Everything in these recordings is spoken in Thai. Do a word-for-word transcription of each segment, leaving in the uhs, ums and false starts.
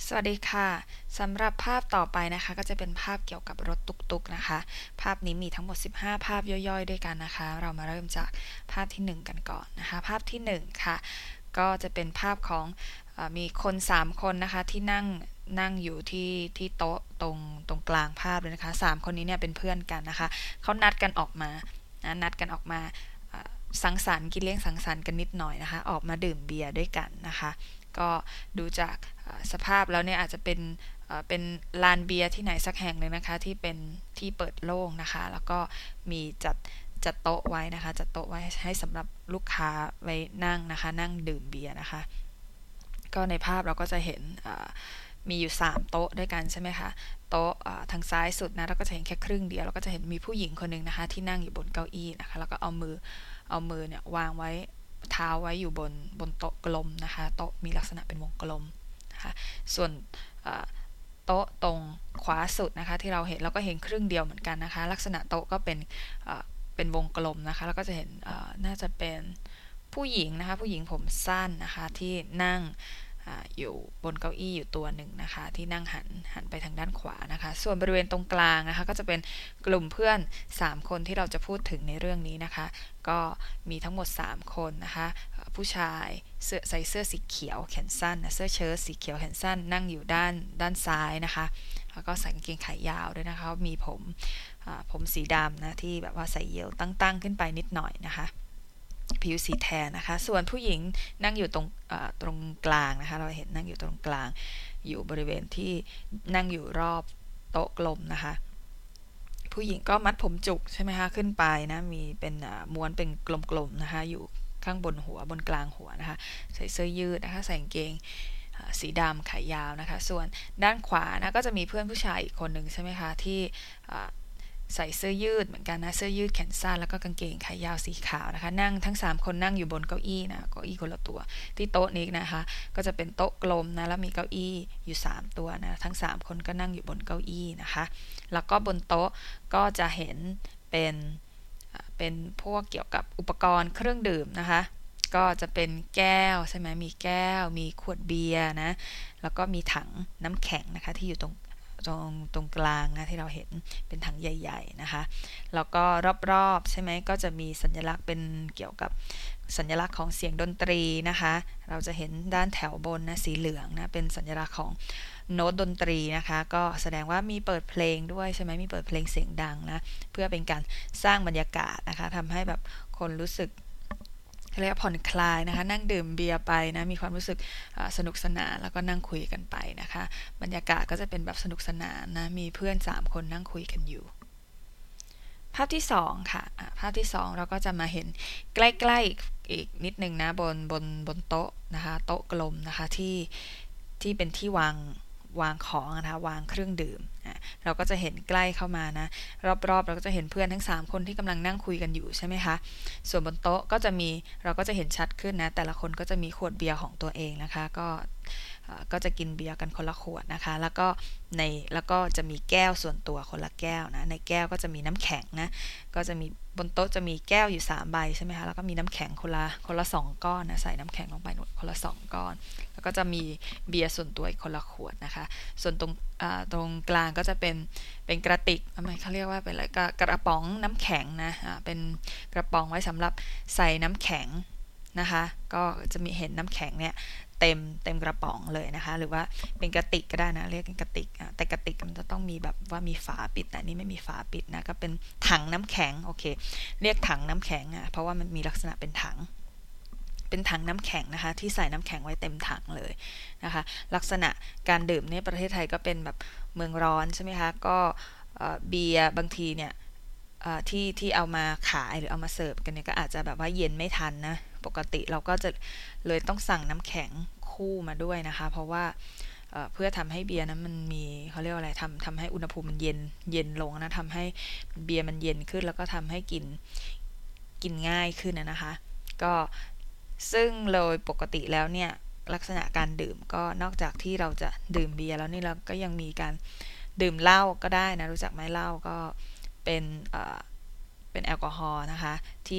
สวัสดีค่ะสำหรับภาพต่อไปนะคะก็จะเป็นภาพเกี่ยวกับรถตุกๆนะคะภาพนี้มีทั้งหมดสิบห้าภาพย่อยๆด้วยกันนะคะเรามาเริ่มจากภาพที่หนึ่งกันก่อนนะคะภาพที่หนึ่งค่ะก็จะเป็นภาพของเออมีคนสามคนนะคะที่นั่งนั่งอยู่ที่ที่โต๊ะตรงตรงกลางภาพเลยนะคะสามคนนี้เนี่ยเป็นเพื่อนกันนะคะเขานัดกันออกมานะนัดกันออกมาเอ่อสังสรรค์กินเลี้ยงสังสรรค์กันนิดหน่อยนะคะออกมาดื่มเบียร์ด้วยกันนะคะก็ดูจากสภาพแล้วเนี่ยอาจจะเป็นเป็นลานเบียร์ที่ไหนสักแห่งหนึ่งนะคะที่เป็นที่เปิดโล่งนะคะแล้วก็มีจัดจัดโต๊ะไว้นะคะจัดโต๊ะไว้ให้สำหรับลูกค้าไว้นั่งนะคะนั่งดื่มเบียร์นะคะก็ในภาพเราก็จะเห็นมีอยู่สามโต๊ะด้วยกันใช่ไหมคะโต๊ะทางซ้ายสุดนะเราก็จะเห็นแค่ครึ่งเดียวเราก็จะเห็นมีผู้หญิงคนหนึ่งนะคะที่นั่งอยู่บนเก้าอี้นะคะแล้วก็เอามือเอามือเนี่ยวางไว้เท้าไว้อยู่บนบนโต๊ะกลมนะคะโต๊ะมีลักษณะเป็นวงกลมนะคะส่วนโต๊ะตรงขวาสุดนะคะที่เราเห็นเราก็เห็นครึ่งเดียวเหมือนกันนะคะลักษณะโต๊ะก็เป็นเป็นวงกลมนะคะแล้วก็จะเห็นน่าจะเป็นผู้หญิงนะคะผู้หญิงผมสั้นนะคะที่นั่งอยู่บนเก้าอี้อยู่ตัวหนึ่งนะคะที่นั่งหันหันไปทางด้านขวานะคะส่วนบริเวณตรงกลางนะคะก็จะเป็นกลุ่มเพื่อนสามคนที่เราจะพูดถึงในเรื่องนี้นะคะก็มีทั้งหมดสามคนนะคะผู้ชายเสื้อใส่เสื้อสีเขียวแขนสั้นนะเสื้อเชิ้ตสีเขียวแขนสั้นนั่งอยู่ด้านด้านซ้ายนะคะแล้วก็ใส่กางเกงขายาวด้วยนะคะมีผมผมสีดำนะที่แบบว่าใส่เยลตั้งๆขึ้นไปนิดหน่อยนะคะผิวสีแทนนะคะส่วนผู้หญิงนั่งอยู่ตรงตรงกลางนะคะเราเห็นนั่งอยู่ตรงกลางอยู่บริเวณที่นั่งอยู่รอบโต๊ะกลมนะคะผู้หญิงก็มัดผมจุกใช่ไหมคะขึ้นไปนะมีเป็นม้วนเป็นกลมๆนะคะอยู่ข้างบนหัวบนกลางหัวนะคะใส่เสื้อยืดนะคะใส่กางเกงสีดำขายาวนะคะส่วนด้านขวานะก็จะมีเพื่อนผู้ชายอีกคนหนึ่งใช่ไหมคะที่ใส่เสื้อยืดเหมือนกันนะเสื้อยืดแขนสั้นแล้วก็กางเกงขายาวสีขาวนะคะนั่งทั้งสามคนนั่งอยู่บนเก้าอี้นะเก้าอี้คนละตัวที่โต๊ะนี้นะคะก็จะเป็นโต๊ะกลมนะแล้วมีเก้าอี้อยู่สามตัวนะทั้งสามคนก็นั่งอยู่บนเก้าอี้นะคะแล้วก็บนโต๊ะก็จะเห็นเป็นเป็นพวกเกี่ยวกับอุปกรณ์เครื่องดื่มนะคะก็จะเป็นแก้วใช่ไหมมีแก้วมีขวดเบียร์นะแล้วก็มีถังน้ำแข็งนะคะที่อยู่ตรงตรงตรงกลางนะที่เราเห็นเป็นถังใหญ่ๆนะคะแล้วก็รอบๆใช่ไหมก็จะมีสัญลักษณ์เป็นเกี่ยวกับสัญลักษณ์ของเสียงดนตรีนะคะเราจะเห็นด้านแถวบนนะสีเหลืองนะเป็นสัญลักษณ์ของโน้ตดนตรีนะคะก็แสดงว่ามีเปิดเพลงด้วยใช่ไหมมีเปิดเพลงเสียงดังนะเพื่อเป็นการสร้างบรรยากาศนะคะทำให้แบบคนรู้สึกเรียกผ่อนคลายนะคะนั่งดื่มเบียร์ไปนะมีความรู้สึกสนุกสนานแล้วก็นั่งคุยกันไปนะคะบรรยากาศก็จะเป็นแบบสนุกสนานนะมีเพื่อนสามคนนั่งคุยกันอยู่ภาพที่สองค่ะภาพที่สองเราก็จะมาเห็นใกล้ๆอีกนิดนึงนะบนบนบนโต๊ะนะคะโต๊ะกลมนะคะที่ที่เป็นที่วางวางของนะคะวางเครื่องดื่มเราก็จะเห็นใกล้เข้ามานะรอบๆเราก็จะเห็นเพื่อนทั้งสามคนที่กำลังนั่งคุยกันอยู่ใช่ไหมคะส่วนบนโต๊ะก็จะมีเราก็จะเห็นชัดขึ้นนะแต่ละคนก็จะมีขวดเบียร์ของตัวเองนะคะก็ก็จะกินเบียร์กันคนละขวดนะคะแล้วก็ในแล้วก็จะมีแก้วส่วนตัวคนละแก้วนะในแก้วก็จะมีน้ำแข็งนะก็จะมีบนโต๊ะจะมีแก้วอยู่สามใบใช่ไหมคะแล้วก็มีน้ำแข็งคนละคนละสองก้อนนะใส่น้ำแข็งลงไปคนละสองก้อนแล้วก็จะมีเบียร์ส่วนตัวอีกคนละขวดนะคะส่วนตรงตรงกลางก็จะเป็นเป็นกระติกทำไมเขาเรียกว่าเป็นอะไรกระป๋องน้ำแข็งนะเป็นกระป๋องไว้สำหรับใส่น้ำแข็งนะคะก็จะมีเห็นน้ำแข็งเนี่ยเต็มเต็มกระป๋องเลยนะคะหรือว่าเป็นกระติกก็ได้นะเรียกกระติกแต่กระติกมันจะต้องมีแบบว่ามีฝาปิดแต่นี่ไม่มีฝาปิดนะก็เป็นถังน้ำแข็งโอเคเรียกถังน้ำแข็งอ่ะเพราะว่ามันมีลักษณะเป็นถังเป็นถังน้ำแข็งนะคะที่ใส่น้ำแข็งไว้เต็มถังเลยนะคะลักษณะการดื่มในประเทศไทยก็เป็นแบบเมืองร้อนใช่ไหมคะก็เบียร์บางทีเนี่ยที่ที่เอามาขายหรือเอามาเสิร์ฟกันเนี่ยก็อาจจะแบบว่าเย็นไม่ทันนะปกติเราก็จะเลยต้องสั่งน้ำแข็งคู่มาด้วยนะคะเพราะว่าเพื่อทำให้เบียร์นั้นมันมีเขาเรียกว่าอะไรทำทำให้อุณหภูมิมันเย็นเย็นลงนะทำให้เบียร์มันเย็นขึ้นแล้วก็ทำให้กินกินง่ายขึ้นนะคะก็ซึ่งโดยปกติแล้วเนี่ยลักษณะการดื่มก็นอกจากที่เราจะดื่มเบียร์แล้วนี่เราก็ยังมีการดื่มเหล้าก็ได้นะรู้จักไหมเหล้าก็เป็นเอ่อเป็นแอลกอฮอล์นะคะที่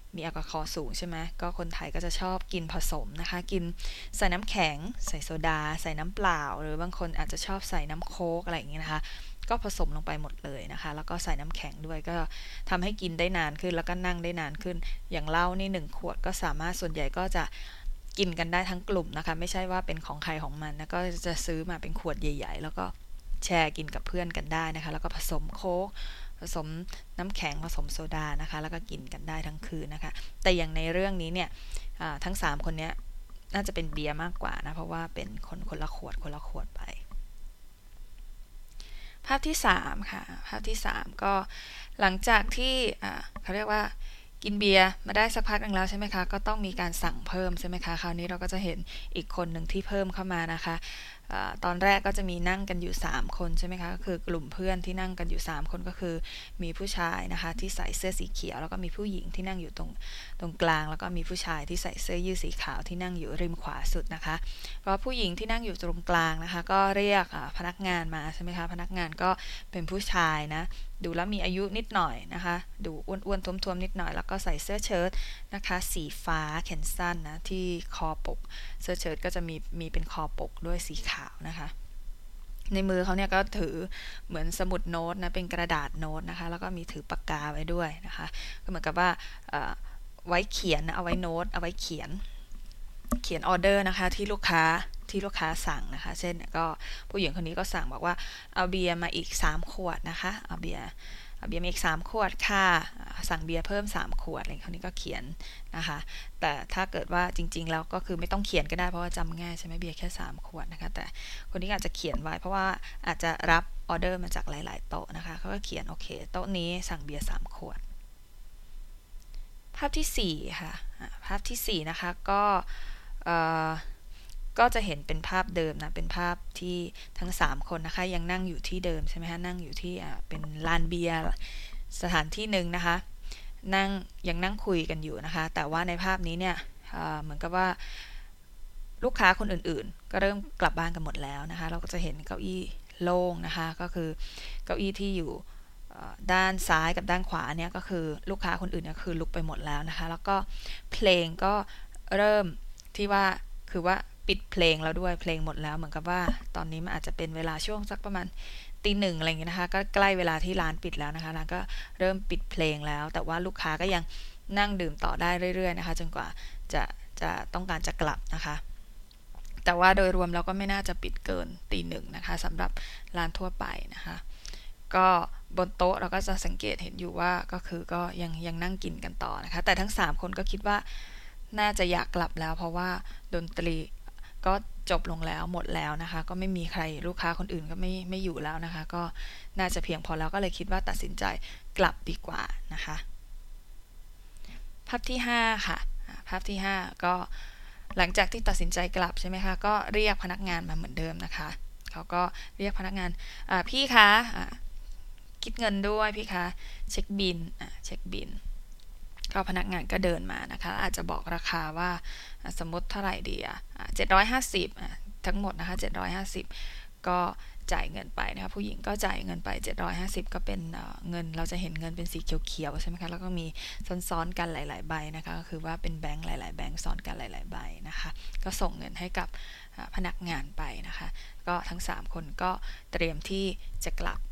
มีแอลกอฮอล์สูงใช่ไหมก็คนไทยก็จะชอบกินผสมนะคะกินใส่น้ำแข็งใส่โซดาใส่น้ำเปล่าหรือบางคนอาจจะชอบใส่น้ำโค้กอะไรอย่างเงี้ยนะคะก็ผสมลงไปหมดเลยนะคะแล้วก็ใส่น้ำแข็งด้วยก็ทำให้กินได้นานขึ้นแล้วก็นั่งได้นานขึ้นอย่างเหล้านี่หนึ่งขวดก็สามารถส่วนใหญ่ก็จะกินกันได้ทั้งกลุ่มนะคะไม่ใช่ว่าเป็นของใครของมันนะก็จะซื้อมาเป็นขวดใหญ่ๆแล้วก็แชร์กินกับเพื่อนกันได้นะคะแล้วก็ผสมโค้กผสมน้ำแข็งผสมโซดานะคะแล้วก็กินกันได้ทั้งคืนนะคะแต่อย่างในเรื่องนี้เนี่ยทั้งสามคนเนี้ยน่าจะเป็นเบียร์มากกว่านะเพราะว่าเป็นคนคนละขวดคนละขวดไปภาพที่สามค่ะภาพที่สามก็หลังจากที่เขาเรียกว่ากินเบียร์มาได้สักพักนึงแล้วใช่ไหมคะก็ต้องมีการสั่งเพิ่มใช่ไหมคะคราวนี้เราก็จะเห็นอีกคนหนึ่งที่เพิ่มเข้ามานะคะตอนแรกก็จะมีนั่งกันอยู่สามคนใช่ไหมคะก็คือกลุ่มเพื่อนที่นั่งกันอยู่สามคนก็คือมีผู้ชายนะคะที่ใส่เสื้อสีเขียวแล้วก็มีผู้หญิงที่นั่งอยู่ตรงตรงกลางแล้วก็มีผู้ชายที่ใส่เสื้อยืดสีขาวที่นั่งอยู่ริมขวาสุดนะคะก็ผู้หญิงที่นั่งอยู่ตรงกลางนะคะก็เรียกพนักงานมาใช่ไหมคะพนักงานก็เป็นผู้ชายนะดูแล้วมีอายุนิดหน่อยนะคะดูอ้วนๆท้วมๆนิดหน่อยแล้วก็ใส่เสื้อเชิ้ตนะคะสีฟ้าแขนสั้นนะที่คอปกเสื้อเชิ้ตก็จะมีมีเป็นคอปกด้วยสีขาวนะคะในมือเขาเนี่ยก็ถือเหมือนสมุดโน้ตนะเป็นกระดาษโน้ตนะคะแล้วก็มีถือปากกาไว้ด้วยนะคะก็เหมือนกับว่าไว้เขียนเอาไว้โน้ตเอาไว้เขียนเขียนออเดอร์นะคะที่ลูกค้าที่ลูกค้าสั่งนะคะเช่นก็ผู้หญิงคนนี้ก็สั่งบอกว่าเอาเบียร์มาอีกสามขวดนะคะเอาเบียร์เอาเบียร์มาอีกสามขวดค่ะสั่งเบียร์เพิ่มสามขวดอะไรคนนี้ก็เขียนนะคะแต่ถ้าเกิดว่าจริงๆแล้วก็คือไม่ต้องเขียนก็ได้เพราะว่าจำง่ายใช่ไหมเบียร์แค่สามขวดนะคะแต่คนนี้อาจจะเขียนไว้เพราะว่าอาจจะรับออเดอร์มาจากหลายๆโต๊ะนะคะเขาก็เขียนโอเคโต๊ะนี้สั่งเบียร์สามขวดภาพที่สี่ค่ะภาพที่สี่นะคะก็ก็จะเห็นเป็นภาพเดิมนะเป็นภาพที่ทั้งสามคนนะคะยังนั่งอยู่ที่เดิมใช่ไหมคะนั่งอยู่ที่เป็นลานเบียร์สถานที่หนึ่งนะคะนั่งยังนั่งคุยกันอยู่นะคะแต่ว่าในภาพนี้เนี่ยเหมือนกับว่าลูกค้าคนอื่นๆก็เริ่มกลับบ้านกันหมดแล้วนะคะเราก็จะเห็นเก้าอี้โล่งนะคะก็คือเก้าอี้ที่อยู่ด้านซ้ายกับด้านขวาเนี่ยก็คือลูกค้าคนอื่นเนี่ยคือลุกไปหมดแล้วนะคะแล้วก็เพลงก็เริ่มที่ว่าคือว่าปิดเพลงแล้วด้วยเพลงหมดแล้วเหมือนกับว่าตอนนี้มันอาจจะเป็นเวลาช่วงสักประมาณตีหนึ่งอะไรอย่างเงี้ยนะคะก็ใกล้เวลาที่ร้านปิดแล้วนะคะร้านก็เริ่มปิดเพลงแล้วแต่ว่าลูกค้าก็ยังนั่งดื่มต่อได้เรื่อยๆนะคะจนกว่าจะจะต้องการจะกลับนะคะแต่ว่าโดยรวมเราก็ไม่น่าจะปิดเกินตีหนึ่งนะคะสำหรับร้านทั่วไปนะคะก็บนโต๊ะเราก็จะสังเกตเห็นอยู่ว่าก็คือก็ยังยังนั่งกินกันต่อนะคะแต่ทั้งสามคนก็คิดว่าน่าจะอยากกลับแล้วเพราะว่าดนตรีก็จบลงแล้วหมดแล้วนะคะก็ไม่มีใครลูกค้าคนอื่นก็ไม่ไม่อยู่แล้วนะคะก็น่าจะเพียงพอแล้วก็เลยคิดว่าตัดสินใจกลับดีกว่านะคะภาพที่ห้าค่ะภาพที่ห้าก็หลังจากที่ตัดสินใจกลับใช่ไหมคะก็เรียกพนักงานมาเหมือนเดิมนะคะเขาก็เรียกพนักงานพี่คะคิดเงินด้วยพี่คะเช็คบิลเช็คบิลก็พนักงานก็เดินมานะคะอาจจะบอกราคาว่าสมมติเท่าไหร่ดีอ่ะเจ็ดร้อยห้าสิบทั้งหมดนะคะเจ็ดร้อยห้าสิบก็จ่ายเงินไปนะคะผู้หญิงก็จ่ายเงินไปเจ็ดร้อยห้าสิบก็เป็นเงินเราจะเห็นเงินเป็นสีเขียวๆใช่ไหมคะแล้วก็มีซ้อนๆกันหลายๆใบนะคะก็คือว่าเป็นแบงค์หลายๆแบงค์ซ้อนกันหลายๆใบนะคะก็ส่งเงินให้กับพนักงานไปนะคะก็ทั้งสามคนก็เตรียมที่จะกลับ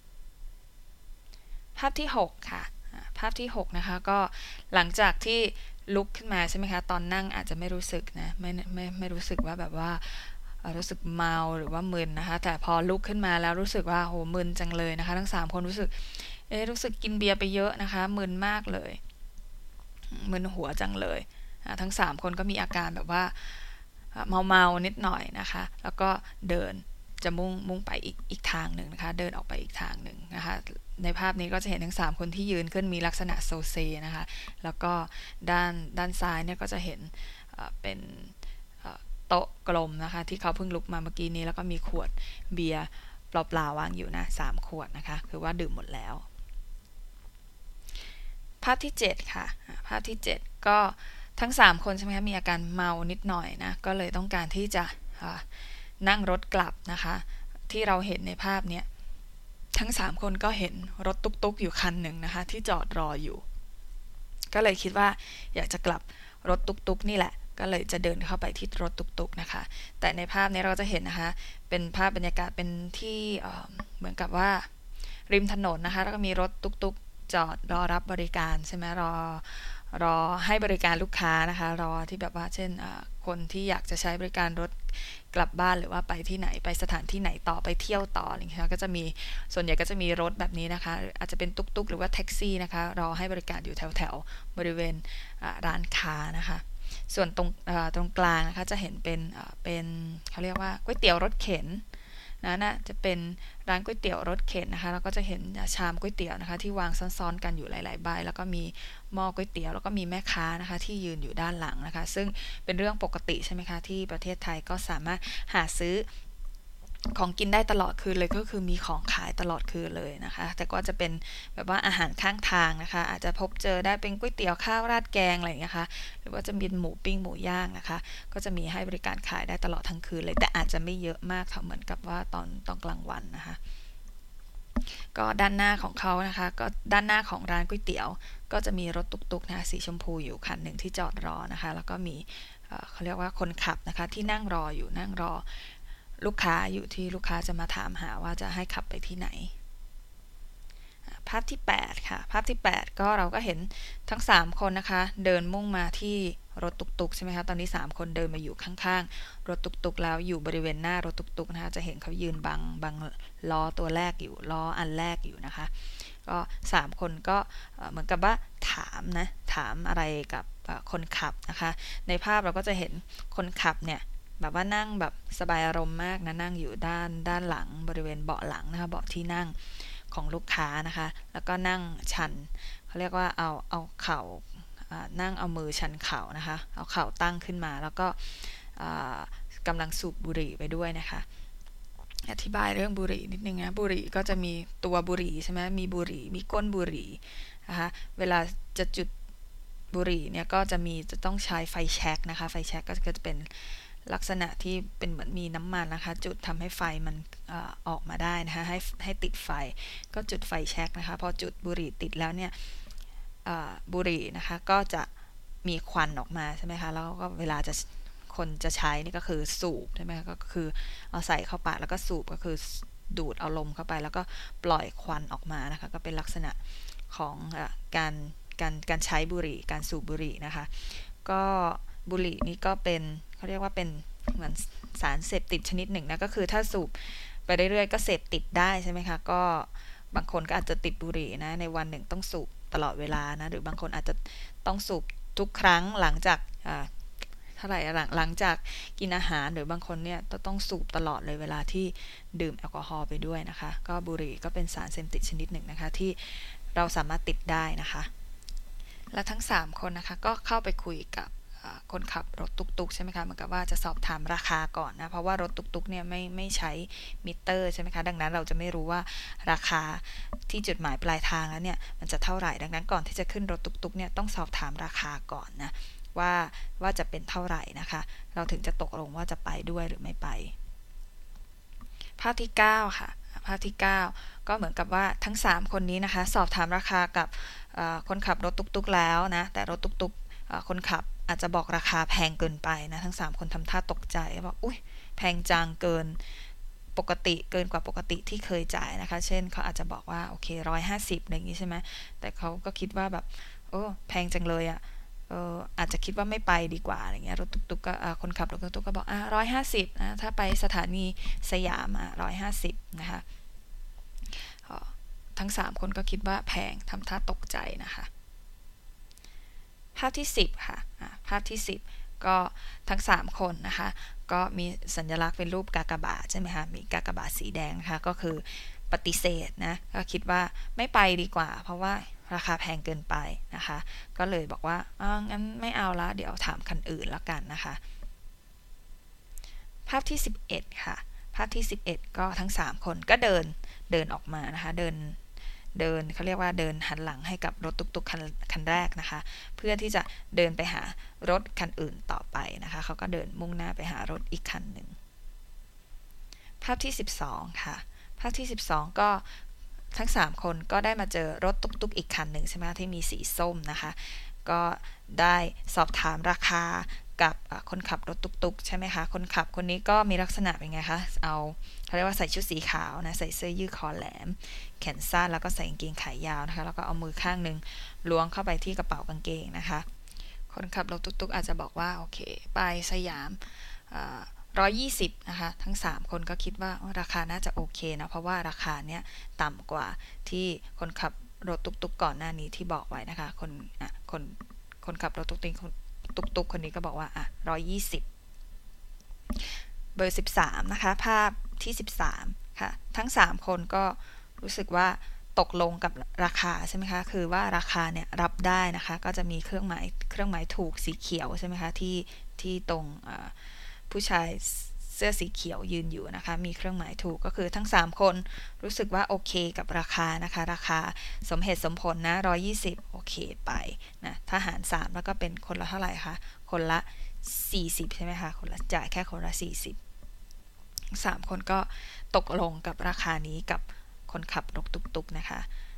ภาพที่หกค่ะภาพที่หกนะคะก็หลังจากที่ลุกขึ้นมาใช่ไหมคะตอนนั่งอาจจะไม่รู้สึกนะไม่ไม่ไม่รู้สึกว่าแบบว่ารู้สึกเมาหรือว่ามึนนะคะแต่พอลุกขึ้นมาแล้วรู้สึกว่าโหมึนจังเลยนะคะทั้งสามคนรู้สึกเอ๊ะรู้สึกกินเบียร์ไปเยอะนะคะมึนมากเลยมึนหัวจังเลยทั้งสามคนก็มีอาการแบบว่าเมาเมานิดหน่อยนะคะแล้วก็เดินจะมุ่งมุ่งไปอีกอีกทางหนึ่งนะคะเดินออกไปอีกทางหนึ่งนะคะในภาพนี้ก็จะเห็นทั้งสามคนที่ยืนขึ้นมีลักษณะโซเซนะคะแล้วก็ด้านด้านซ้ายเนี่ยก็จะเห็นเป็นโต๊ะกลมนะคะที่เขาเพิ่งลุกมาเมื่อกี้นี้แล้วก็มีขวดเบียร์เปล่าๆวางอยู่นะสามขวดนะคะคือว่าดื่มหมดแล้วภาพที่เจ็ดค่ะภาพที่เจ็ดก็ทั้งสามคนใช่ไหมคะมีอาการเมานิดหน่อยนะก็เลยต้องการที่จะนั่งรถกลับนะคะที่เราเห็นในภาพเนี้ยทั้งสามคนก็เห็นรถตุ๊กๆอยู่คันหนึ่งนะคะที่จอดรออยู่ก็เลยคิดว่าอยากจะกลับรถตุกๆนี่แหละก็เลยจะเดินเข้าไปที่รถตุกๆนะคะแต่ในภาพนี้เราจะเห็นนะคะเป็นภาพบรรยากาศเป็นที่เหมือนกับว่าริมถนนนะคะแล้วก็มีรถตุกๆจอดรอรับบริการใช่ไหมรอรอให้บริการลูกค้านะคะรอที่แบบว่าเช่นคนที่อยากจะใช้บริการรถกลับบ้านหรือว่าไปที่ไหนไปสถานที่ไหนต่อไปเที่ยวต่ออะไรอย่างเงี้ยก็จะมีส่วนใหญ่ก็จะมีรถแบบนี้นะคะอาจจะเป็นตุกๆหรือว่าแท็กซี่นะคะรอให้บริการอยู่แถวๆบริเวณร้านค้านะคะส่วนตรงตรงกลางนะคะจะเห็นเป็นเป็นเขาเรียกว่าก๋วยเตี๋ยวรถเข็นนะน่ะจะเป็นร้านก๋วยเตี๋ยวรถเข็นนะคะแล้วก็จะเห็นชามก๋วยเตี๋ยวนะคะที่วางซ้อนๆกันอยู่หลายๆใบแล้วก็มีหม้อก๋วยเตี๋ยวแล้วก็มีแม่ค้านะคะที่ยืนอยู่ด้านหลังนะคะซึ่งเป็นเรื่องปกติใช่ไหมคะที่ประเทศไทยก็สามารถหาซื้อของกินได้ตลอดคืนเลยก็คือมีของขายตลอดคืนเลยนะคะแต่ก็จะเป็นแบบว่าอาหารข้างทางนะคะอาจจะพบเจอได้เป็นก๋วยเตี๋ยวข้าวราดแกงอะไรอย่างเงี้ยค่ะหรือว่าจะมีหมูปิ้งหมูย่างนะคะก็จะมีให้บริการขายได้ตลอดทั้งคืนเลยแต่อาจจะไม่เยอะมากเท่าเหมือนกับว่าตอนตอนกลางวันนะคะก็ด้านหน้าของเขานะคะก็ด้านหน้าของร้านก๋วยเตี๋ยวก็จะมีรถตุกๆนะคะสีชมพูอยู่คันหนึ่งที่จอดรอนะคะแล้วก็มีเขาเรียกว่าคนขับนะคะที่นั่งรออยู่นั่งรอลูกค้าอยู่ที่ลูกค้าจะมาถามหาว่าจะให้ขับไปที่ไหนภาพที่แปดค่ะภาพที่แปดก็เราก็เห็นทั้งสามคนนะคะเดินมุ่งมาที่รถตุกๆใช่ไหมคะตอนนี้สามคนเดินมาอยู่ข้างๆรถตุกๆแล้วอยู่บริเวณหน้ารถตุกๆนะคะจะเห็นเขายืนบังบังล้อตัวแรกอยู่ล้ออันแรกอยู่นะคะก็สามคนก็เหมือนกับว่าถามนะถามอะไรกับคนขับนะคะในภาพเราก็จะเห็นคนขับเนี่ยแบบว่านั่งแบบสบายอารมณ์มากนะนั่งอยู่ด้านด้านหลังบริเวณเบาะหลังนะคะเบาะที่นั่งของลูกค้านะคะแล้วก็นั่งชันเขาเรียกว่าเอาเอาเข่านั่งเอามือชันเข่านะคะเอาเข่าตั้งขึ้นมาแล้วก็กำลังสูบบุหรี่ไปด้วยนะคะอธิบายเรื่องบุหรี่นิดนึงนะบุหรี่ก็จะมีตัวบุหรี่ใช่ไหมมีบุหรี่มีก้นบุหรี่นะคะเวลาจะจุดบุหรี่เนี่ยก็จะมีจะต้องใช้ไฟแช็กนะคะไฟแช็กก็จะเป็นลักษณะที่เป็นเหมือนมีน้ำมันนะคะจุดทำให้ไฟมันออกมาได้นะคะให้ให้ติดไฟก็จุดไฟแช็กนะคะพอจุดบุหรี่ติดแล้วเนี่ยบุหรี่นะคะก็จะมีควันออกมาใช่ไหมคะแล้วก็เวลาจะคนจะใช้นี่ก็คือสูบใช่ไหมก็คือเอาใส่เข้าปากแล้วก็สูบก็คือดูดเอาลมเข้าไปแล้วก็ปล่อยควันออกมานะคะก็เป็นลักษณะของการการการใช้บุหรี่การสูบบุหรี่นะคะก็บุหรี่นี่ก็เป็นเขาเรียกว่าเป็นเหมือนสารเสพติดชนิดหนึ่งนะก็คือถ้าสูบไปเรื่อยๆก็เสพติดได้ใช่ไหมคะก็บางคนก็อาจจะติดบุหรี่นะในวันหนึ่งต้องสูบตลอดเวลานะหรือบางคนอาจจะต้องสูบทุกครั้งหลังจากเท่าไหร่หลังหลังจากกินอาหารหรือบางคนเนี่ยต้องสูบตลอดเลยเวลาที่ดื่มแอลกอฮอล์ไปด้วยนะคะก็บุหรี่ก็เป็นสารเสพติดชนิดหนึ่งนะคะที่เราสามารถติดได้นะคะและทั้งสามคนนะคะก็เข้าไปคุยกับคนขับรถตุกๆใช่ไหมคะเหมือนกับว่าจะสอบถามราคาก่อนนะเพราะว่ารถตุกๆเนี่ยไม่ไม่ใช้มิเตอร์ใช่ไหมคะดังนั้นเราจะไม่รู้ว่าราคาที่จุดหมายปลายทางแล้วเนี่ยมันจะเท่าไหร่ดังนั้นก่อนที่จะขึ้นรถตุกๆเนี่ยต้องสอบถามราคาก่อนนะว่าว่าจะเป็นเท่าไหร่นะคะเราถึงจะตกลงว่าจะไปด้วยหรือไม่ไปภาพที่เก้าค่ะภาพที่เก้าก็เหมือนกับว่าทั้งสามคนนี้นะคะสอบถามราคากับคนขับรถตุกๆแล้วนะแต่รถตุกๆคนขับอาจจะบอกราคาแพงเกินไปนะทั้งสามคนทำท่าตกใจบอกอุ้ยแพงจังเกินปกติเกินกว่าปกติที่เคยจ่ายนะคะเช่นเขาอาจจะบอกว่าโอเคร้อยห้าสิบอะไรอย่างนี้ใช่ไหมแต่เขาก็คิดว่าแบบโอ้แพงจังเลยอ่ะเอออาจจะคิดว่าไม่ไปดีกว่าอะไรเงี้ยรถตุกๆก็คนขับรถตุกๆก็บอกอ่ะร้อยห้าสิบนะถ้าไปสถานีสยามอ่ะร้อยห้าสิบนะคะทั้งสามคนก็คิดว่าแพงทำท่าตกใจนะคะภาพที่สิบค่ะภาพที่สิบก็ทั้งสามคนนะคะก็มีสัญลักษณ์เป็นรูปกากบาทใช่ไหมคะมีกากบาทสีแดงนะคะก็คือปฏิเสธนะก็คิดว่าไม่ไปดีกว่าเพราะว่าราคาแพงเกินไปนะคะก็เลยบอกว่าอ้าวงั้นไม่เอาละเดี๋ยวถามคันอื่นแล้วกันนะคะภาพที่สิบเอ็ดค่ะภาพที่สิบเอ็ดก็ทั้งสามคนก็เดินเดินออกมานะคะเดินเดินเขาเรียกว่าเดินหันหลังให้กับรถตุกๆคันคันแรกนะคะเพื่อที่จะเดินไปหารถคันอื่นต่อไปนะคะเขาก็เดินมุ่งหน้าไปหารถอีกคันหนึ่งภาพที่สิบสองค่ะภาพที่สิบสองก็ทั้งสามคนก็ได้มาเจอรถตุกๆอีกคันหนึ่งใช่ไหมที่มีสีส้มนะคะก็ได้สอบถามราคากับคนขับรถตุกๆใช่ไหมคะคนขับคนนี้ก็มีลักษณะเป็นไงคะเอาเขาเรียกว่าใส่ชุดสีขาวนะใส่เสื้อยืดคอแหลมแขนสั้นแล้วก็ใส่กางเกงขายาวนะคะแล้วก็เอามือข้างนึงล้วงเข้าไปที่กระเป๋ากางเกงนะคะคนขับรถตุกๆอาจจะบอกว่าโอเคไปสยามร้อยยี่สิบนะคะทั้งสามคนก็คิดว่าราคาน่าจะโอเคนะเพราะว่าราคาเนี้ยต่ำกว่าที่คนขับรถตุกๆก่อนหน้านี้ที่บอกไว้นะคะคนอ่ะคนคนขับรถตุกๆตุกๆคนนี้ก็บอกว่าอ่ะร้อยยี่สิบเบอร์สิบสามนะคะภาพที่สิบสามค่ะทั้งสามคนก็รู้สึกว่าตกลงกับราคาใช่ไหมคะคือว่าราคาเนี่ยรับได้นะคะก็จะมีเครื่องหมายเครื่องหมายถูกสีเขียวใช่ไหมคะที่ที่ตรงผู้ชายเสื้อสีเขียวยืนอยู่นะคะมีเครื่องหมายถูกก็คือทั้งสามคนรู้สึกว่าโอเคกับราคานะคะราคาสมเหตุสมผลนะหนึ่งร้อยยี่สิบโอเคไปนะถ้าหารสามแล้วก็เป็นคนละเท่าไหร่คะคนละสี่สิบใช่ไหมคะคนละจ่ายแค่คนละสี่สิบสามคนก็ตกลงกับราคานี้กับคนขับรถตุกๆนะคะ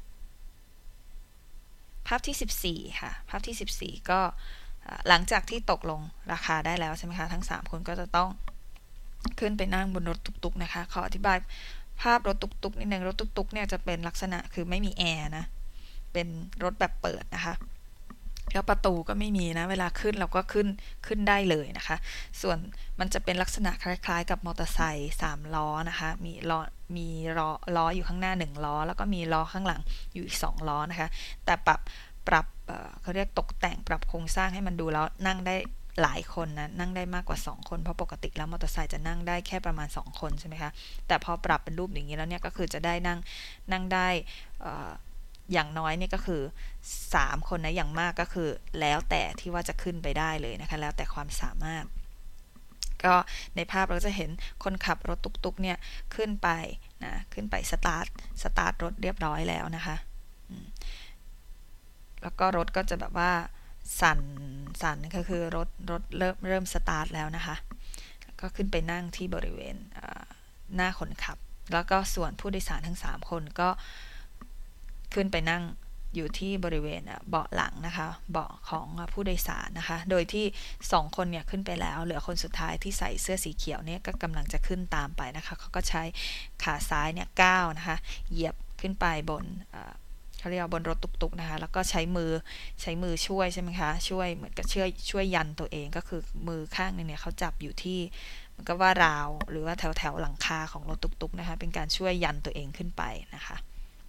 ภาพที่สิบสี่ค่ะภาพที่สิบสี่ก็หลังจากที่ตกลงราคาได้แล้วใช่ไหมคะทั้งสามคนก็จะต้องขึ้นไปนั่งบนรถตุกๆนะคะขออธิบายภาพรถตุกๆนิดนึงรถตุกๆเนี่ยจะเป็นลักษณะคือไม่มีแอร์นะเป็นรถแบบเปิดนะคะแล้วประตูก็ไม่มีนะเวลาขึ้นเราก็ขึ้นขึ้นได้เลยนะคะส่วนมันจะเป็นลักษณะคล้ายๆกับมอเตอร์ไซค์สามล้อนะคะมีล้อมีล้อล้ออยู่ข้างหน้าหนึ่งล้อแล้วก็มีล้อข้างหลังอยู่อีกสองล้อนะคะแต่ปรับปรับเขาเรียกตกแต่งปรับโครงสร้างให้มันดูแล้วนั่งได้หลายคนนะนั่งได้มากกว่าสองคนเพราะปกติแล้วมอเตอร์ไซค์จะนั่งได้แค่ประมาณสองคนใช่ไหมคะแต่พอปรับเป็นรูปอย่างนี้แล้วเนี่ยก็คือจะได้นั่งนั่งได้อย่างน้อยนี่ก็คือสามคนนะอย่างมากก็คือแล้วแต่ที่ว่าจะขึ้นไปได้เลยนะคะแล้วแต่ความสามารถก็ในภาพเราจะเห็นคนขับรถตุกๆเนี่ยขึ้นไปนะขึ้นไปสตาร์ทสตาร์ทรถเรียบร้อยแล้วนะคะแล้วก็รถก็จะแบบว่าสั่นสั่นก็คือรถรถเริ่มเริ่มสตาร์ทแล้วนะคะก็ขึ้นไปนั่งที่บริเวณหน้าคนขับแล้วก็ส่วนผู้โดยสารทั้งสามคนก็ขึ้นไปนั่งอยู่ที่บริเวณเบาะหลังนะคะเบาะของผู้โดยสารนะคะโดยที่สองคนเนี่ยขึ้นไปแล้วเหลือคนสุดท้ายที่ใส่เสื้อสีเขียวเนี่ยก็กำลังจะขึ้นตามไปนะคะเขาก็ใช้ขาซ้ายเนี่ยก้าวนะคะเหยียบขึ้นไปบนเขาเรียกบนรถตุกๆนะคะแล้วก็ใช้มือใช้มือช่วยใช่ไหมคะช่วยเหมือนกับช่วยช่วยยันตัวเองก็คือมือข้างนึงเนี่ยเขาจับอยู่ที่มันก็ว่าราวหรือว่าแถวแถวหลังคาของรถตุกๆนะคะเป็นการช่วยยันตัวเองขึ้นไปนะคะ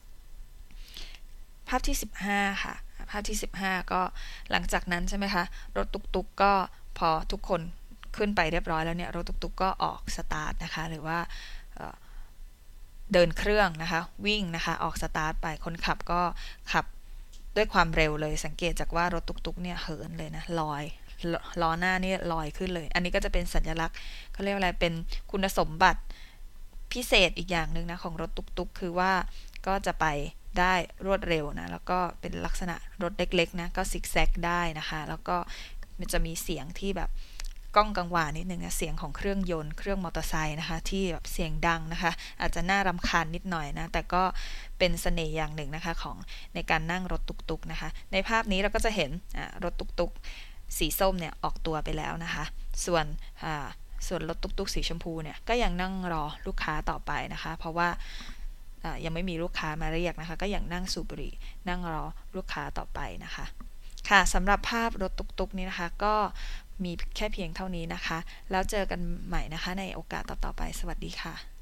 ภาพที่สิบห้าค่ะภาพที่สิบห้าก็หลังจากนั้นใช่ไหมคะรถตุกๆก็พอทุกคนขึ้นไปเรียบร้อยแล้วเนี่ยรถตุกๆก็ออกสตาร์ทนะคะหรือว่าเดินเครื่องนะคะวิ่งนะคะออกสตาร์ทไปคนขับก็ขับด้วยความเร็วเลยสังเกตจากว่ารถตุกๆเนี่ยเหินเลยนะลอยล้อหน้านี่ลอยขึ้นเลยอันนี้ก็จะเป็นสัญลักษณ์เขาเรียกอะไรเป็นคุณสมบัติพิเศษอีกอย่างหนึ่งนะของรถตุกๆคือว่าก็จะไปได้รวดเร็วนะแล้วก็เป็นลักษณะรถเล็กๆนะก็ซิกแซกได้นะคะแล้วก็มันจะมีเสียงที่แบบก้องกังวานนิดนึงนะเสียงของเครื่องยนต์เครื่องมอเตอร์ไซค์นะคะที่แบบเสียงดังนะคะอาจจะน่ารำคาญนิดหน่อยนะแต่ก็เป็นเสน่ห์อย่างหนึ่งนะคะของในการนั่งรถตุกๆนะคะในภาพนี้เราก็จะเห็นรถตุกๆสีส้มเนี่ยออกตัวไปแล้วนะคะส่วนส่วนรถตุกๆสีชมพูเนี่ยก็ยังนั่งรอลูกค้าต่อไปนะคะเพราะว่ายังไม่มีลูกค้ามาเรียกนะคะก็ยังนั่งสูบบุหรี่นั่งรอลูกค้าต่อไปนะคะค่ะสำหรับภาพรถตุกๆนี้นะคะก็มีแค่เพียงเท่านี้นะคะแล้วเจอกันใหม่นะคะในโอกาสต่อๆไปสวัสดีค่ะ